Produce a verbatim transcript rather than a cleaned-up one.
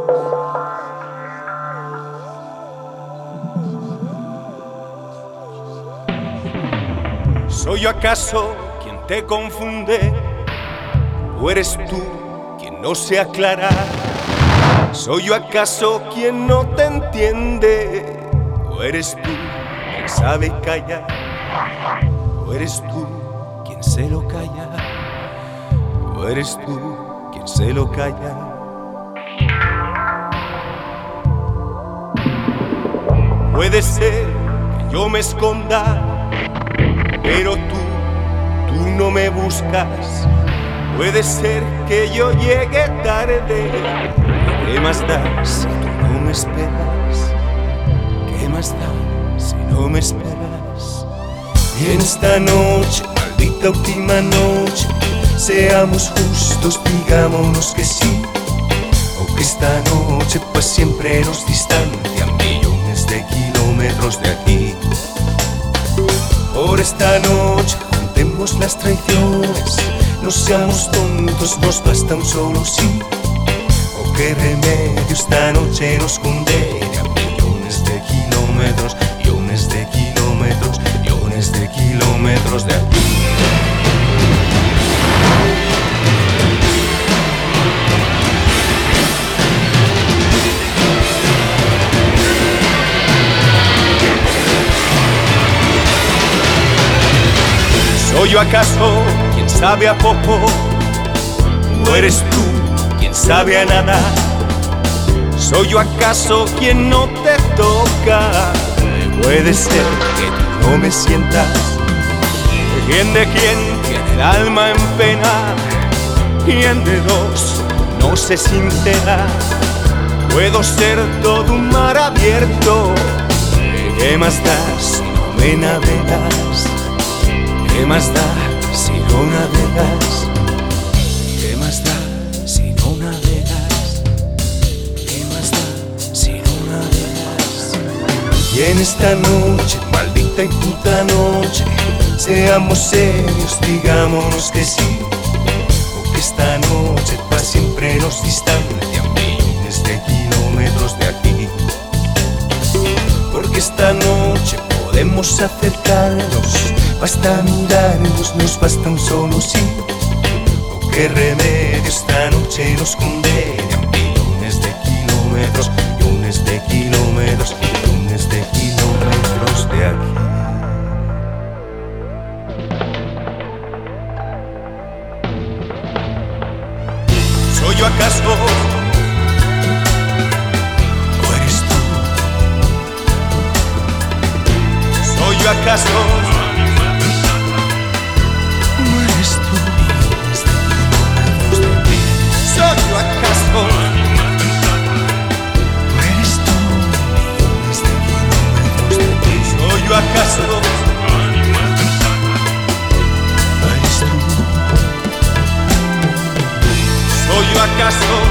¿Soy yo acaso quien te confunde? ¿O eres tú quien no se aclara? ¿Soy yo acaso quien no te entiende? ¿O eres tú quien sabe callar? ¿O eres tú quien se lo calla? ¿O eres tú quien se lo calla? Puede ser que yo me esconda, pero tú, tú no me buscas. Puede ser que yo llegue tarde. ¿Qué más da si tú no me esperas? ¿Qué más da si no me esperas? Y en esta noche, maldita última noche, seamos justos, digámonos que sí, o que esta noche pues siempre nos distancia millones de kilómetros de aquí. Por esta noche juntemos las traiciones, no seamos tontos, nos basta un solo sí. O qué remedio esta noche nos condene a millones de kilómetros, millones de kilómetros, millones de kilómetros de aquí. ¿Soy yo acaso quien sabe a poco? ¿O eres tú quien sabe a nada? ¿Soy yo acaso quien no te toca? Puede ser que tú no me sientas. ¿Quién de quién tiene el alma en pena? ¿Quién de dos no se sincera? Puedo ser todo un mar abierto. ¿Qué más da si no me navegas? ¿Qué más da si no navegas? ¿Qué más da si no navegas? ¿Qué más da si no navegas? Y en esta noche, maldita y puta noche, seamos serios, digámonos que sí, o que esta noche para siempre nos distancia millones de kilómetros de aquí. Porque esta noche podemos acercarnos, basta mirarnos, nos basta un solo sí. ¿O qué remedio esta noche nos condene a millones de kilómetros, millones de kilómetros, millones de kilómetros de aquí? ¿Soy yo acaso? ¿O eres tú? ¿Soy yo acaso? ¿Soy yo acaso? ¿O eres tú? Millones de kilómetros de ti. ¿Soy yo acaso? ¿O eres tú? ¿Soy yo acaso?